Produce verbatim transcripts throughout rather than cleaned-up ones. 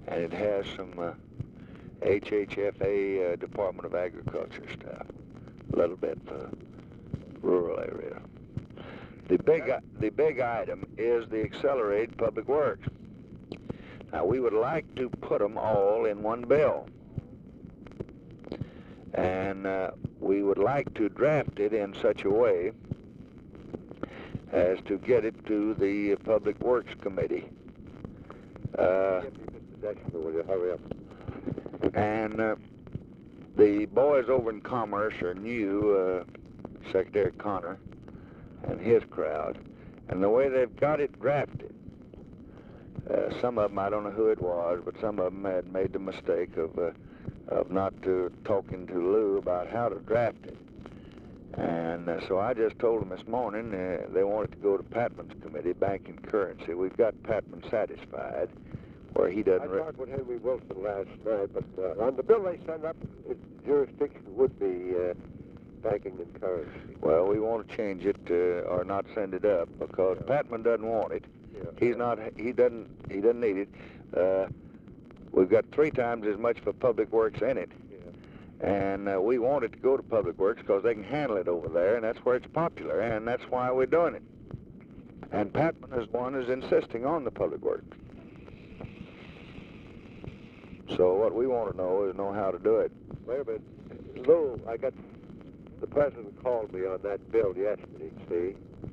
and it has some uh, H H F A uh, Department of Agriculture stuff, a little bit for rural area. The big, the big item is the accelerated public works. Now, we would like to put them all in one bill. And uh, we would like to draft it in such a way as to get it to the Public Works Committee. Uh, Mister Dexter, will you hurry up? and uh, the boys over in Commerce are new, uh, Secretary Connor and his crowd. And the way they've got it drafted, uh, some of them, I don't know who it was, but some of them had made the mistake of uh, of not uh, talking to Lou about how to draft it. And uh, so I just told them this morning uh, they wanted to go to Patman's committee, Bank and Currency. We've got Patman satisfied, where he doesn't... I talked with Henry Wilson last night, but uh, on the bill they sent up, its jurisdiction would be uh, banking and currency. Well, we want to change it uh, or not send it up because yeah. Patman doesn't want it. Yeah. He's not. He doesn't. He doesn't need it. Uh, we've got three times as much for Public Works in it. And uh, we want it to go to Public Works because they can handle it over there, and that's where it's popular, and that's why we're doing it. And Patman is one who's insisting on the Public Works. So what we want to know is know how to do it. Wait a minute. Lou, I got... The president called me on that bill yesterday, see?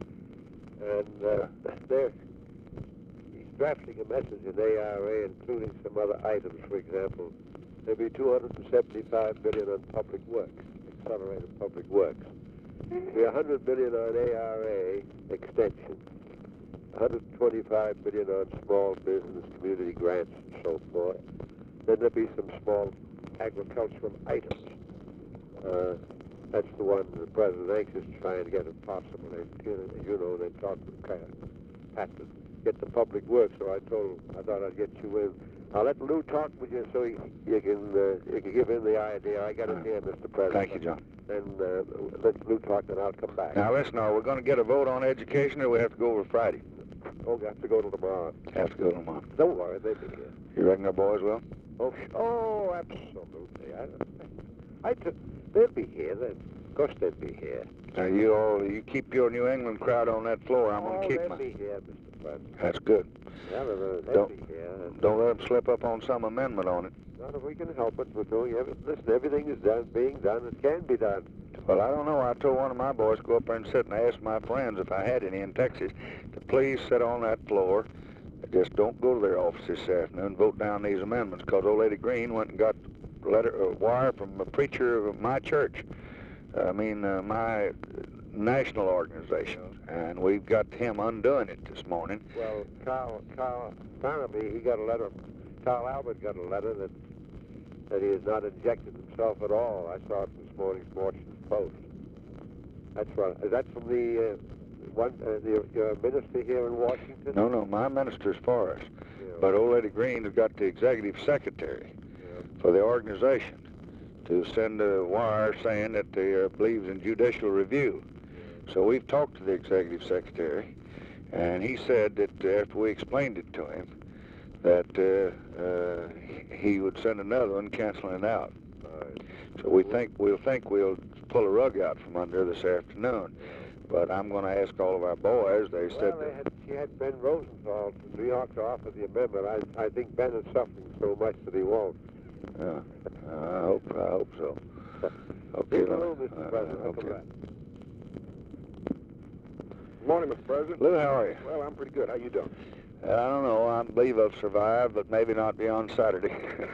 And uh, there, he's drafting a message in A R A, including some other items, for example. There'll be two hundred seventy-five billion dollars on public works, accelerated public works. There'll be one hundred billion dollars on A R A extension, one hundred twenty-five billion dollars on small business, community grants, and so forth. Then there'll be some small agricultural items. Uh, that's the one the president anxious to try and get if possible. They, you know, they talked with Pat to get the public works. So I told him I thought I'd get you in. I'll let Lou talk with you so you, you can uh, you can give him the idea. I got it here, Mister President. Thank you, John. Then uh, let Lou talk, then I'll come back. Now listen, are we going to get a vote on education, or we have to go over Friday? Oh, we have to go to tomorrow. Have to go tomorrow. Don't worry, they'll be here. You reckon our boys will? Oh, oh, absolutely. I, I t- they'll be here. They, of course, they'll be here. Now you all, you keep your New England crowd on that floor. I'm oh, going to keep they'll my. be here, Mister President. That's good. Yeah, they'll, they'll don't, be here. Don't let them slip up on some amendment on it. Not if we can help it. We're doing every, listen, everything is done, being done. It can be done. Well, I don't know. I told one of my boys to go up there and sit and ask my friends if I had any in Texas to please sit on that floor. Just don't go to their office this afternoon and vote down these amendments, because old Lady Green went and got a letter, a wire from a preacher of my church. I mean, uh, my national organization, and we've got him undoing it this morning. Well, Carl, Carl Farnaby, he got a letter. Carl Albert got a letter that that he has not injected himself at all. I saw it this morning's Fortune Post. That's right. Is that from the uh, one uh, the uh, minister here in Washington? No, no, my minister's for us. Yeah. But old Lady Green has got the executive secretary yeah. for the organization to send a wire saying that they uh, believes in judicial review. Yeah. So we've talked to the executive secretary, and he said that uh, after we explained it to him, that uh, uh, he would send another one canceling it out. Right. So we think we'll think we'll pull a rug out from under this afternoon. Yeah. But I'm going to ask all of our boys. They well, said they that had, she had Ben Rosenthal from New York to offer the amendment. I, I think Ben is suffering so much that he won't. Yeah, uh, I hope I hope so. Okay, Hello, Mister uh, President. okay. Come back. Good morning, Mister President. Lou, how are you? Well, I'm pretty good. How you doing? Uh, I don't know. I believe I've survived, but maybe not beyond Saturday.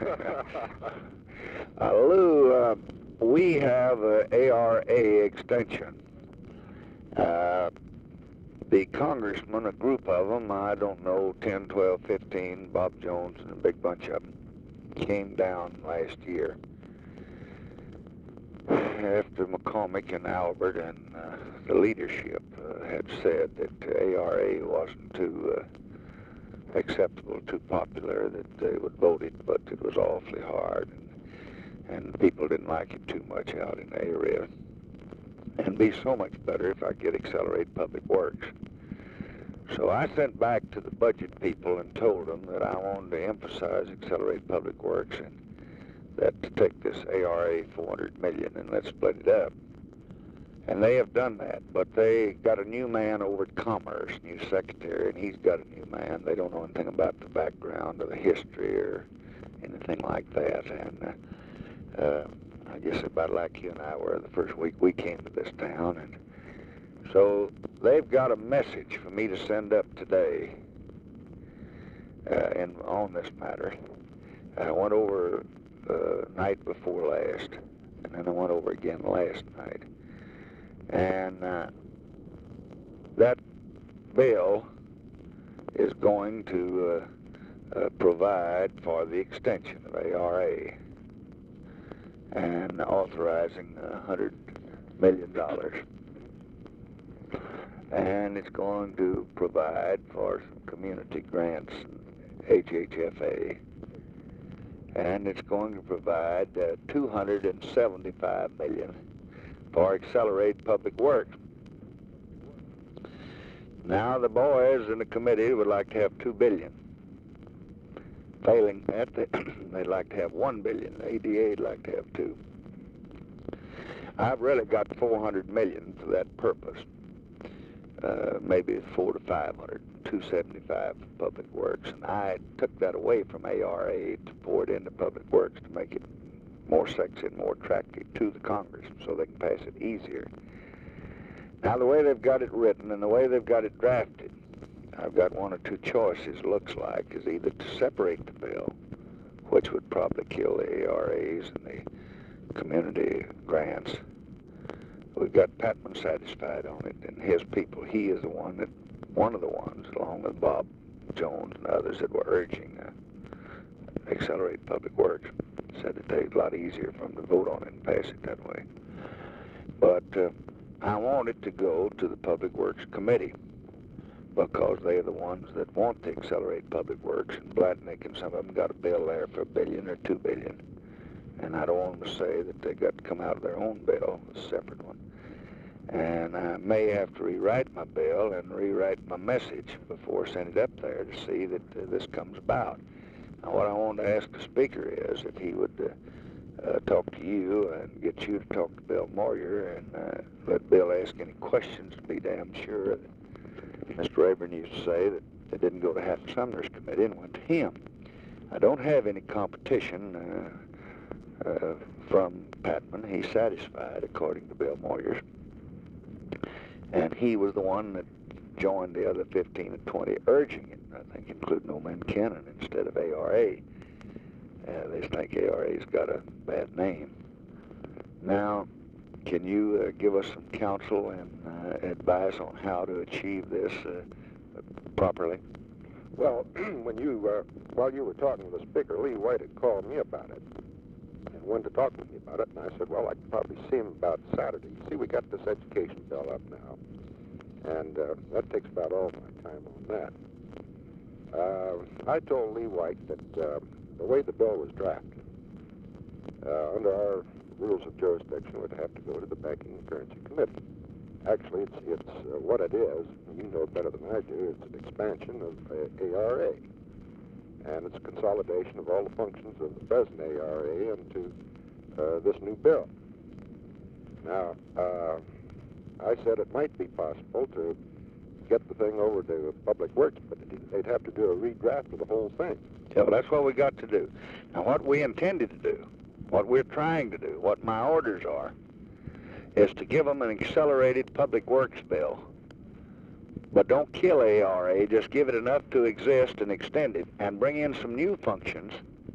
uh, Lou, uh, we have a A R A extension. Uh, the congressmen, a group of them, I don't know, ten, twelve, fifteen, Bob Jones and a big bunch of them, came down last year after McCormick and Albert and uh, the leadership uh, had said that A R A wasn't too uh, acceptable, too popular, that they would vote it, but it was awfully hard, and, and people didn't like it too much out in the area. And be so much better if I get accelerated public works. So I sent back to the budget people and told them that I wanted to emphasize accelerate public works and that to take this A R A four hundred million and let's split it up. And they have done that, but they got a new man over at Commerce, new secretary, and he's got a new man. They don't know anything about the background or the history or anything like that. And uh, uh, I guess about like you and I were the first week we came to this town. And so they've got a message for me to send up today uh, in, on this matter. I went over the night before last, and then I went over again last night. And uh, that bill is going to uh, uh, provide for the extension of A R A and authorizing one hundred million dollars. And it's going to provide for some community grants, H H F A, and it's going to provide uh, two hundred seventy-five million dollars for accelerate public works. Now the boys in the committee would like to have two billion. Failing that, they, they'd like to have one billion. The A D A'd like to have two. I've really got four hundred million for that purpose. Uh, maybe four to five hundred, two seventy-five for public works, and I took that away from A R A to pour it into public works to make it more sexy and more attractive to the Congress so they can pass it easier. Now, the way they've got it written and the way they've got it drafted, I've got one or two choices, looks like, is either to separate the bill, which would probably kill the A R As and the community grants. We've got Patman satisfied on it, and his people. He is the one that, one of the ones, along with Bob Jones and others, that were urging uh, accelerate public works. Said that they'd a lot easier for them to vote on it and pass it that way. But uh, I want it to go to the Public Works Committee because they're the ones that want to accelerate public works. And Blatnick and some of them got a bill there for a billion or two billion. And I don't want them to say that they got to come out of their own bill, a separate one. And I may have to rewrite my bill and rewrite my message before I send it up there to see that uh, this comes about. Now, what I want to ask the Speaker is if he would uh, uh, talk to you and get you to talk to Bill Moyer and uh, let Bill ask any questions to be damn sure that Mister Rayburn used to say that they didn't go to Hatton Sumner's committee and went to him. I don't have any competition uh, uh, from Patman. He's satisfied, according to Bill Moyer. And he was the one that joined the other fifteen and twenty urging it, I think, including old man Kennan instead of A R A. Uh, they think A R A's got a bad name. Now, can you uh, give us some counsel and uh, advice on how to achieve this uh, properly? Well, when you, uh, while you were talking with the Speaker, Lee White had called me about it and wanted to talk with me about it, and I said, well, I could probably see him about Saturday. See, we got this education bill up now, and uh, that takes about all my time on that. Uh, I told Lee White that uh, the way the bill was drafted, uh, under our rules of jurisdiction, would have to go to the Banking and Currency Committee. Actually, it's, it's uh, what it is, you know better than I do, it's an expansion of uh, A R A. And it's a consolidation of all the functions of the present A R A into uh, this new bill. Now, uh, I said it might be possible to get the thing over to Public Works, but they'd have to do a redraft of the whole thing. Yeah, well, that's what we got to do. Now, what we intended to do, what we're trying to do, what my orders are, is to give them an accelerated public works bill. But don't kill A R A, just give it enough to exist and extend it, and bring in some new functions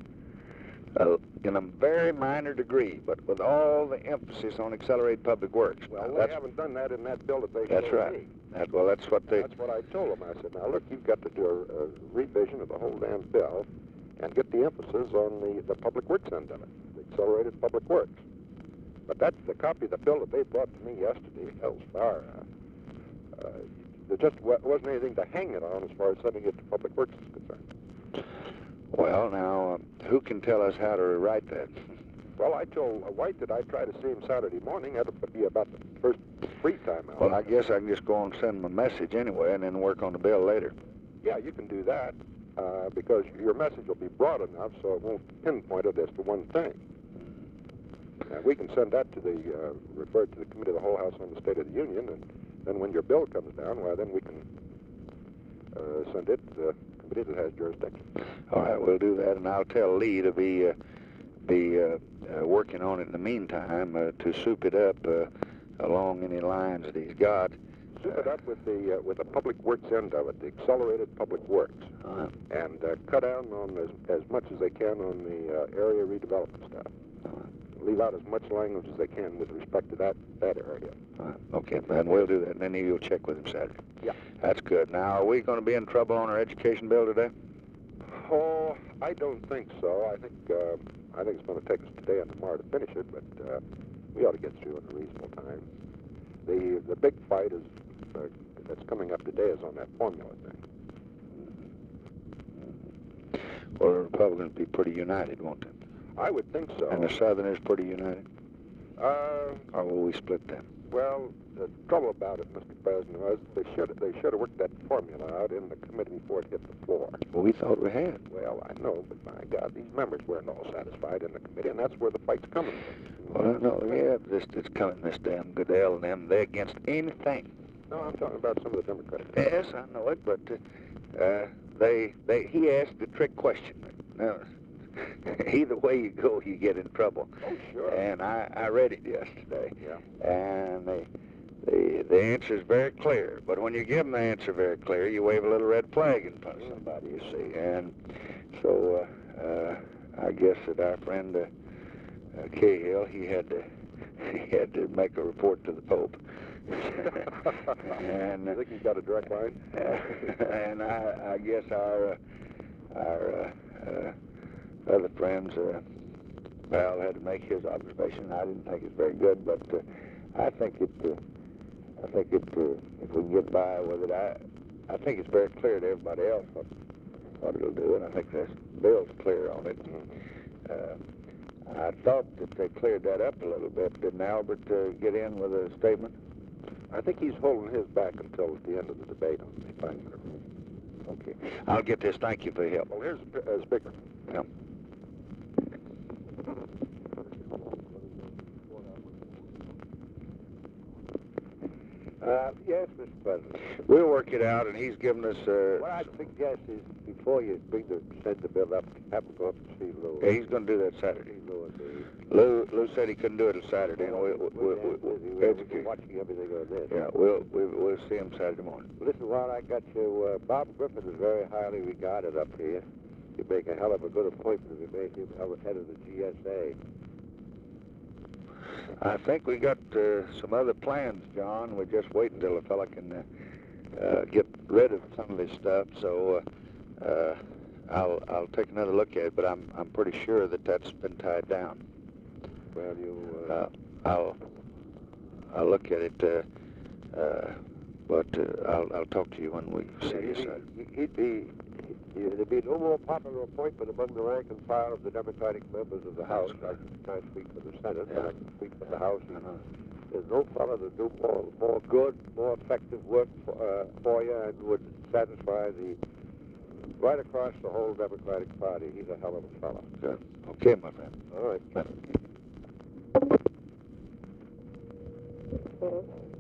uh, in a very minor degree, but with all the emphasis on accelerated public works. Well, that's, they haven't done that in that bill that they That's showed right. me. That, well, that's what they... That's what I told them. I said, now, look, you've got to do a, a revision of the whole damn bill and get the emphasis on the, the public works end of it, the accelerated public works. But that's the copy of the bill that they brought to me yesterday, hell's fire. Uh, uh, there just wa wasn't anything to hang it on as far as sending it to Public Works is concerned. Well, now, uh, who can tell us how to rewrite that? Well, I told uh, White that I'd try to see him Saturday morning. That'll be about the first free time out. Well, I guess I can just go on and send them a message anyway and then work on the bill later. Yeah, you can do that uh, because your message will be broad enough so it won't pinpoint it as to one thing. And we can send that to the, uh, referred to the Committee of the Whole House on the State of the Union, and then when your bill comes down, well, then we can uh, send it to the committee that has jurisdiction. All right, we'll do that, and I'll tell Lee to be uh, be uh, uh, working on it in the meantime uh, to soup it up uh, along any lines that he's got. Soup it up with the uh, with the public works end of it, the accelerated public works, Uh, and uh, cut down on as, as much as they can on the uh, area redevelopment stuff. Leave out as much language as they can with respect to that, that area. uh, okay, and we'll do that, and then you'll check with him Saturday. Yeah. That's good. Now, are we going to be in trouble on our education bill today? Oh, I don't think so. I think uh, I think it's going to take us today and tomorrow to finish it, but uh, we ought to get through in a reasonable time. The the big fight is uh, that's coming up today is on that formula thing. Well, the Republicans will be pretty united, won't they? I would think so. And the Southerners pretty united? Uh, Or will we split them? well, the trouble about it, Mister President, was they should they should have worked that formula out in the committee before it hit the floor. Well, we thought we had. Well, I know, but my God, these members weren't all satisfied in the committee, and that's where the fight's coming from. Well, no, yeah, this it's coming, this damn Goodell and them. They're against anything. No, I'm talking about some of the Democratic. Yes, I know it, but uh, uh, they they he asked a trick question. Now, either way you go, you get in trouble. Oh, sure. And I, I read it yesterday. Yeah. And the, the the answer is very clear. But when you give them the answer very clear, you wave a little red flag in front of somebody, you see. And so uh, uh, I guess that our friend uh, uh, Cahill, he had to he had to make a report to the Pope. and I think he's got a direct line. and I, I guess our uh, our uh, uh, other friends, uh, Val had to make his observation. I didn't think it's very good, but uh, I think it. Uh, I think it. Uh, if we can get by with it, I. I think it's very clear to everybody else what what it'll do, and I think this bill's clear on it. And, uh, I thought that they cleared that up a little bit. Didn't Albert uh, get in with a statement? I think he's holding his back until the end of the debate on the finance. Okay. I'll get this. Thank you for your help. Well, here's uh, Speaker. Yeah. Uh, yes, Mister President. We'll work it out, and he's given us. Uh, What I'd suggest is before you bring the send the bill up, have him go up and see Lou. yeah, he's going to do that Saturday. See Lou and the- Lou, Lou said he couldn't do it till Saturday, and we'll, we'll, We're we'll, damn we'll, busy. we'll We're educate. watching everything on this. Yeah, we'll, we'll, we'll see him Saturday morning. Listen, while I got you, uh, Bob Griffin is very highly regarded up here. You make a hell of a good appointment if you make him head of the G S A. I think we got uh, some other plans, John. We're just waiting until a fella can uh, uh, get rid of some of this stuff. So uh, uh, I'll I'll take another look at it, but I'm I'm pretty sure that that's been tied down. Well, you. Uh, Uh, I'll I'll look at it, uh, uh, but uh, I'll I'll talk to you when we see you. he'd, Saturday. be, he'd be. There'd be no more popular appointment among the rank and file of the Democratic members of the House. I can't speak for the Senate, but I can speak for the House. Uh-huh. There's no fellow to do more, more good, more effective work for, uh, for you and would satisfy the right across the whole Democratic Party. He's a hell of a fellow. Good. Okay, my friend. All right. Bye.